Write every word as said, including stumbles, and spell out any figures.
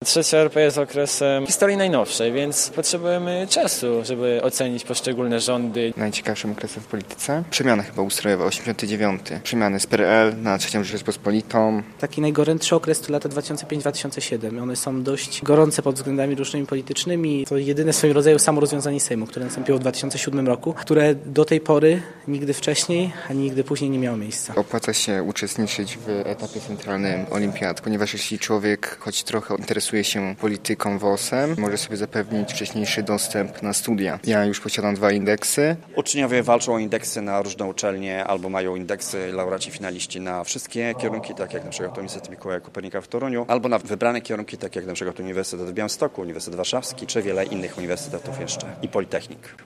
Trzecia R P jest okresem historii najnowszej, więc potrzebujemy czasu, żeby ocenić poszczególne rządy. Najciekawszym okresem w polityce? Przemiana chyba ustrojowa, osiemdziesiąty dziewiąty. Przemiany z P R L na trzecią Rzeczpospolitą. Taki najgorętszy okres to lata dwa tysiące piąty do dwa tysiące siódmego. One są dość gorące pod względami różnymi politycznymi. To jedyne w swoim rodzaju samorozwiązanie Sejmu, które nastąpiło w dwa tysiące siódmym roku, które do tej pory nigdy wcześniej, ani nigdy później nie miało miejsca. Opłaca się uczestniczyć w etapie centralnym olimpiad, ponieważ jeśli człowiek choć trochę interesuje się polityką W O S-em, może sobie zapewnić wcześniejszy dostęp na studia. Ja już posiadam dwa indeksy. Uczniowie walczą o indeksy na różne uczelnie albo mają indeksy laureaci finaliści na wszystkie kierunki, tak jak na przykład Uniwersytet Mikołaja Kopernika w Toruniu, albo na wybrane kierunki, tak jak na przykład Uniwersytet w Białymstoku, Uniwersytet Warszawski, czy wiele innych uniwersytetów jeszcze i Politechnik.